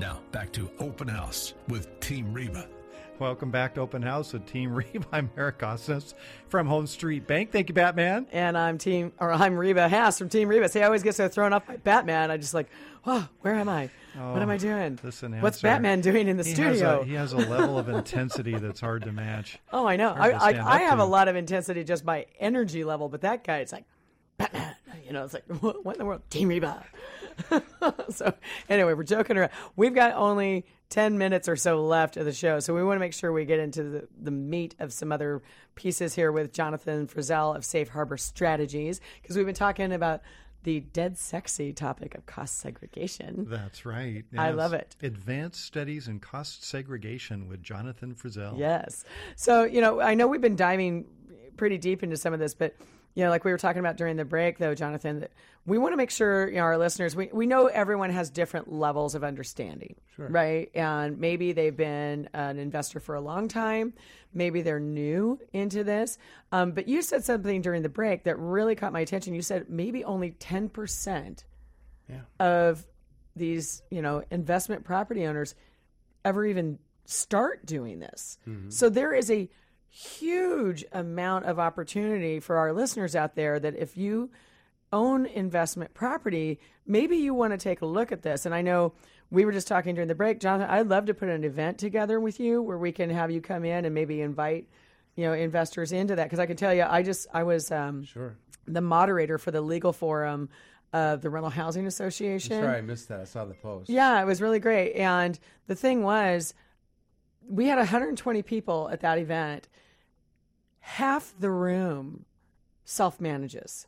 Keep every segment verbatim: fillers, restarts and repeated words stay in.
Now, back to Open House with Team Reba. Welcome back to Open House with Team Reba. I'm Eric Costas from Home Street Bank. Thank you, Batman. And I'm Team, or I'm Reba Haas from Team Reba. See, I always get so thrown off by Batman. I just like, wow, where am I? Oh, what am I doing? This announcer, What's Batman doing in the he studio? Has a, he has a level of intensity that's hard to match. Oh, I know. I, I, I, I have a lot of intensity just by energy level, but that guy, it's like, Batman. You know, it's like, what, what in the world? Team Reba. So anyway, we're joking around. We've got only ten minutes or so left of the show, so we want to make sure we get into the, the meat of some other pieces here with Jonathan Frizzell of Safe Harbor Strategies, because we've been talking about the dead sexy topic of cost segregation. That's right. Yes. I love it. Advanced Studies in Cost Segregation with Jonathan Frizzell. Yes. So, you know, I know we've been diving pretty deep into some of this, but you know, like we were talking about during the break, though, Jonathan, that we want to make sure, you know, our listeners, we, we know everyone has different levels of understanding, sure. right? And maybe they've been an investor for a long time. Maybe they're new into this. Um, but you said something during the break that really caught my attention. You said maybe only ten percent yeah. of these, you know, investment property owners ever even start doing this. Mm-hmm. So there is a huge amount of opportunity for our listeners out there that if you own investment property, maybe you want to take a look at this. And I know we were just talking during the break, Jonathan, I'd love to put an event together with you where we can have you come in and maybe invite, you know, investors into that. Because I can tell you, I just, I was um, sure. the moderator for the legal forum of the Rental Housing Association. I'm sorry, I missed that. I saw the post. Yeah, it was really great. And the thing was, we had one hundred twenty people at that event. Half the room self-manages.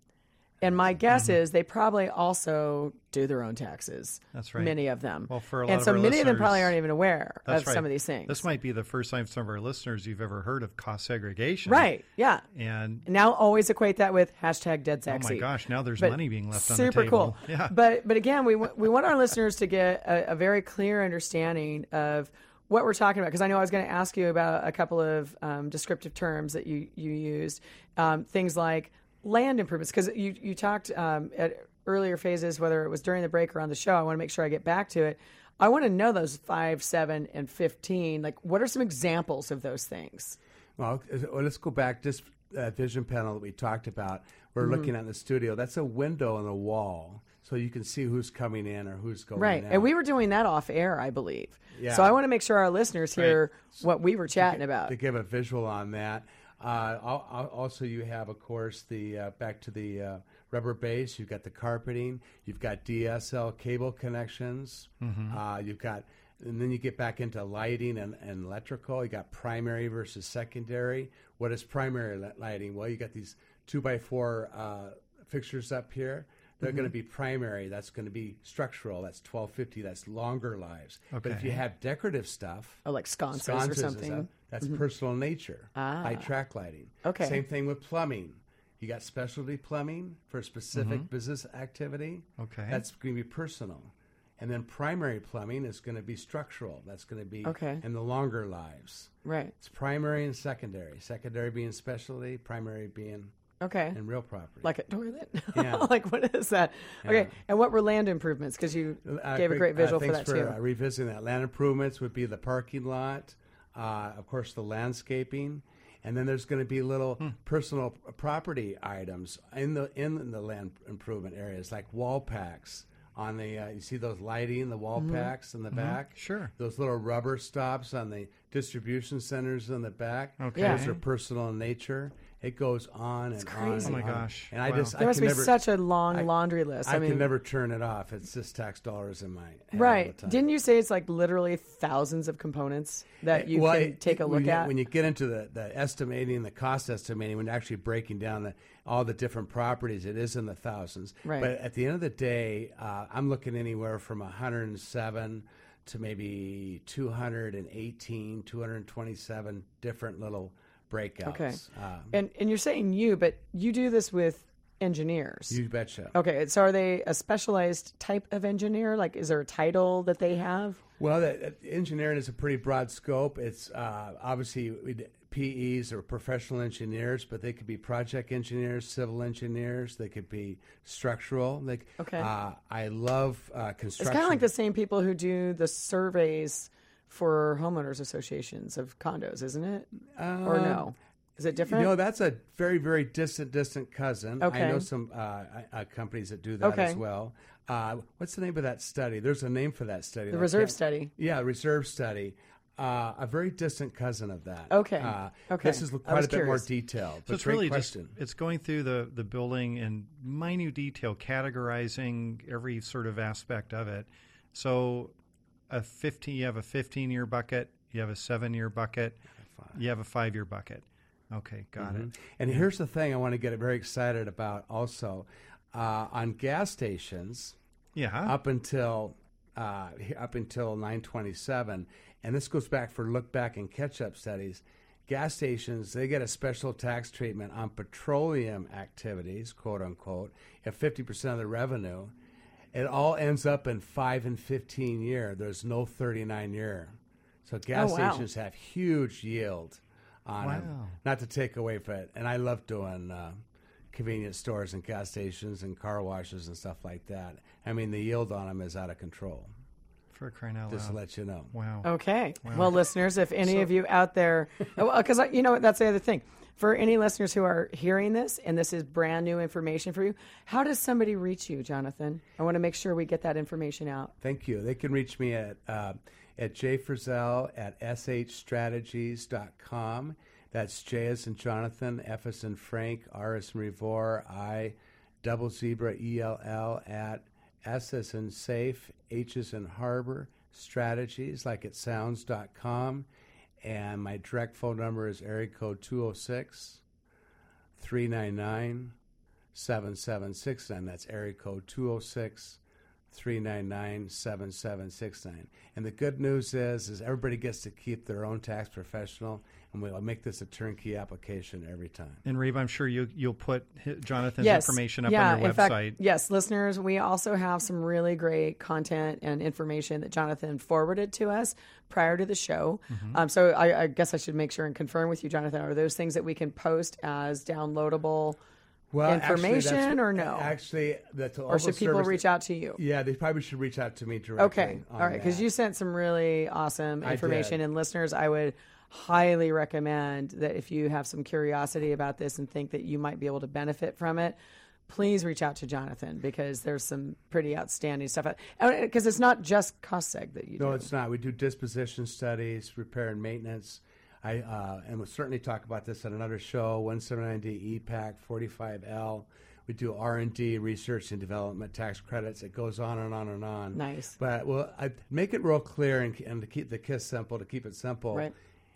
And my guess mm-hmm. is they probably also do their own taxes. That's right. Many of them. Well, for a lot and of so our many listeners, of them probably aren't even aware of right. some of these things. This might be the first time some of our listeners you've ever heard of cost segregation. Right, yeah. And now always equate that with hashtag dead sexy. Oh my gosh, now there's but money being left on the super table. Cool. Yeah. But but again, we w- we want our listeners to get a, a very clear understanding of what we're talking about, because I know I was going to ask you about a couple of um, descriptive terms that you, you used, um, things like land improvements, because you, you talked um, at earlier phases, whether it was during the break or on the show. I want to make sure I get back to it. I want to know those five, seven, and fifteen. Like, what are some examples of those things? Well, let's go back. This uh, vision panel that we talked about, we're mm-hmm. looking at in the studio. That's a window on the wall, so you can see who's coming in or who's going right. out. And we were doing that off air, I believe. Yeah. So I want to make sure our listeners hear right. what we were chatting to, about. To give a visual on that. Uh, I'll, I'll also, you have, of course, the uh, back to the uh, rubber base. You've got the carpeting. You've got D S L cable connections. Mm-hmm. Uh, you've got, and then you get back into lighting and, and electrical. You got primary versus secondary. What is primary lighting? Well, you got these two by four uh, fixtures up here. They're mm-hmm. going to be primary. That's going to be structural. That's twelve fifty. That's longer lives. Okay. But if you have decorative stuff, oh, like sconces, sconces or something, stuff, that's mm-hmm. personal nature. Ah. High track lighting. Okay. Same thing with plumbing. You got specialty plumbing for specific mm-hmm. business activity. Okay. That's going to be personal. And then primary plumbing is going to be structural. That's going to be okay. in the longer lives. Right. It's primary and secondary. Secondary being specialty, primary being okay. in real property. Like a toilet? Yeah. Like, what is that? Yeah. Okay. And what were land improvements? Because you uh, gave a great visual uh, for that, thanks for too. Uh, revisiting that. Land improvements would be the parking lot, uh, of course, the landscaping. And then there's going to be little hmm. personal property items in the in the land improvement areas, like wall packs. On the, uh, you see those lighting, the wall mm-hmm. packs in the mm-hmm. back? Sure. Those little rubber stops on the distribution centers in the back. Okay. Yeah. Those are personal in nature. It goes on It's and crazy. on. Oh, my and on. gosh. And I Wow. just, There I must can be never, such a long I, laundry list. I, I mean, can never turn it off. It's just tax dollars in my head right. all the time. Didn't you say it's like literally thousands of components that you well, can it, take a when look you, at? When you get into the, the estimating, the cost estimating, when you're actually breaking down the, all the different properties, it is in the thousands. Right. But at the end of the day, uh, I'm looking anywhere from one hundred seven to maybe two hundred eighteen, two hundred twenty-seven different little breakouts. Okay. Um, and and you're saying you, but you do this with engineers. You betcha. Okay, so are they a specialized type of engineer? Like, is there a title that they have? Well, that, that engineering is a pretty broad scope. It's uh, obviously we, P Es or professional engineers, but they could be project engineers, civil engineers. They could be structural. Like, Okay. Uh, I love uh, It's construction. kind of like the same people who do the surveys for homeowners associations of condos, isn't it? or no? Is it different? No, that's a very, very distant, distant cousin. Okay. I know some uh, uh, companies that do that Okay. as well. Uh, what's the name of that study? There's a name for that study. the that I reserve can't- study. Yeah, reserve study. Uh, a very distant cousin of that. Okay. Uh, Okay. This is I quite was a bit more curious. detailed. So But it's great really question. just it's going through the, the building in minute detail, categorizing every sort of aspect of it. So a fifteen, you have a fifteen year bucket, you have a seven year bucket, you have a five year bucket. Okay, got Mhm. it. And here's the thing I want to get very excited about also. Uh, on gas stations, Yeah. up until uh, up until nine twenty-seven, and this goes back for look back and catch up studies. Gas stations, they get a special tax treatment on petroleum activities, quote unquote, at fifty percent of the revenue. It all ends up in five and fifteen year. There's no thirty-nine year. So gas Oh, wow. stations have huge yield on them. Wow. Not to take away from it. And I love doing uh, convenience stores and gas stations and car washes and stuff like that. I mean, the yield on them is out of control, For crying out just to loud. let you know. Wow. Okay. Well, listeners, if any of you out there, because you know what, that's the other thing. For any listeners who are hearing this, and this is brand new information for you, how does somebody reach you, Jonathan? I want to make sure we get that information out. Thank you. They can reach me at uh, at jfrizzell at s h strategies dot com. That's J as in Jonathan, F as in Frank, R as in Revor, I, double zebra, E L L, at S as in safe, H as in harbor, strategies, like it sounds, dot com. And my direct phone number is area code two oh six, three nine nine, seven seven six nine. That's area code two oh six, three nine nine, seven seven six nine. And the good news is, is everybody gets to keep their own tax professional, and we'll make this a turnkey application every time. And Reeve, I'm sure you you'll put hi- Jonathan's Yes. information up yeah, on your in website. fact, yes, listeners, we also have some really great content and information that Jonathan forwarded to us prior to the show. Mm-hmm. Um, so I, I guess I should make sure and confirm with you, Jonathan, are those things that we can post as downloadable Well, actually, information that's- or no? Actually, that's or should people reach out to you? Yeah, they probably should reach out to me directly. Okay. on All right. Because that. you sent some really awesome I information. did. And listeners, I would highly recommend that if you have some curiosity about this and think that you might be able to benefit from it, please reach out to Jonathan, because there's some pretty outstanding stuff. Because it's not just cost seg that you No, do. it's not. We do disposition studies, repair and maintenance. I uh, and we'll certainly talk about this on another show. one seventy-nine D E PAC, forty-five L. We do R and D, research and development tax credits. It goes on and on and on. Nice. But well, I make it real clear and, and to keep the KISS simple, to keep it simple. Right.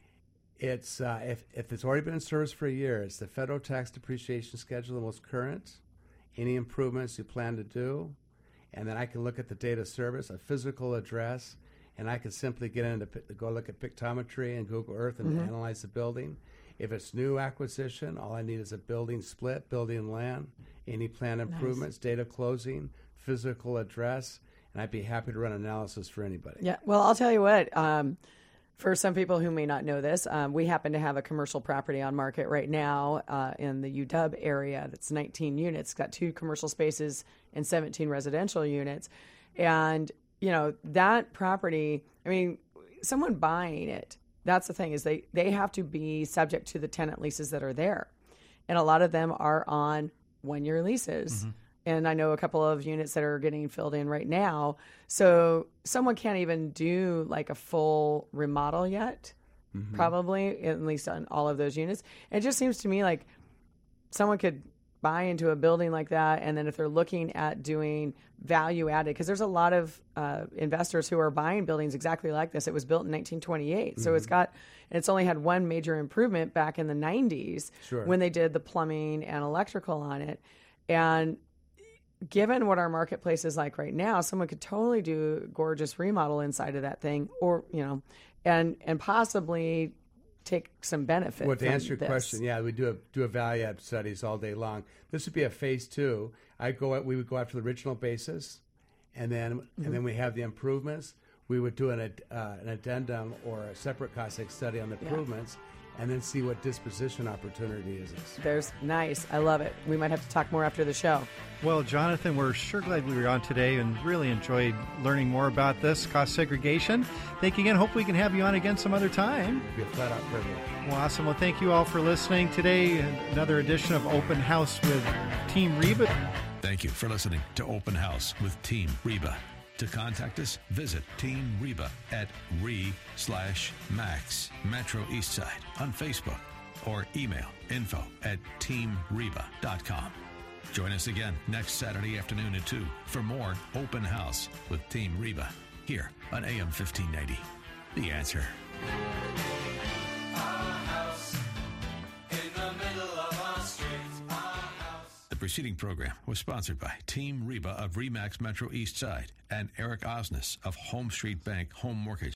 It's uh, if if it's already been in service for a year, it's the federal tax depreciation schedule, the most current. Any improvements you plan to do, and then I can look at the data service, a physical address, and I can simply get into go look at pictometry and Google Earth and Mm-hmm. analyze the building. If it's new acquisition, all I need is a building split, building land, any plan improvements, data closing, physical address, and I'd be happy to run analysis for anybody. Yeah. Well, I'll tell you what. Um, for some people who may not know this, um, we happen to have a commercial property on market right now uh, in the U W area that's nineteen units. It's got two commercial spaces and seventeen residential units. And, you know, that property, I mean, someone buying it, that's the thing, is they, they have to be subject to the tenant leases that are there. And a lot of them are on one-year leases. Mm-hmm. And I know a couple of units that are getting filled in right now. So someone can't even do like a full remodel yet, Mm-hmm. probably, at least on all of those units. And it just seems to me like someone could buy into a building like that. And then if they're looking at doing value added, because there's a lot of uh, investors who are buying buildings exactly like this. It was built in nineteen twenty-eight. So it's got, and it's only had one major improvement back in the nineties Sure. when they did the plumbing and electrical on it. And given what our marketplace is like right now, someone could totally do a gorgeous remodel inside of that thing, or, you know, and and possibly take some benefit. Well, to from answer your this. question, yeah, we do a, do a value add studies all day long. This would be a phase two. I go at, we would go after the original basis, and then Mm-hmm. and then we have the improvements. We would do an ad, uh, an addendum or a separate cost study on the improvements, and then see what disposition opportunity is. There's nice. I love it. We might have to talk more after the show. Well, Jonathan, we're sure glad we were on today and really enjoyed learning more about this cost segregation. Thank you again. Hope we can have you on again some other time. It'd be a flat out privilege. Well, awesome. Well, thank you all for listening today. Another edition of Open House with Team Reba. Thank you for listening to Open House with Team Reba. To contact us, visit Team Reba at re slash max Metro Eastside on Facebook or email info at teamreba dot com. Join us again next Saturday afternoon at two for more Open House with Team Reba here on A M fifteen ninety. The Answer. The preceding program was sponsored by Team Reba of Remax Metro East Side and Eric Osnes of Home Street Bank Home Mortgage.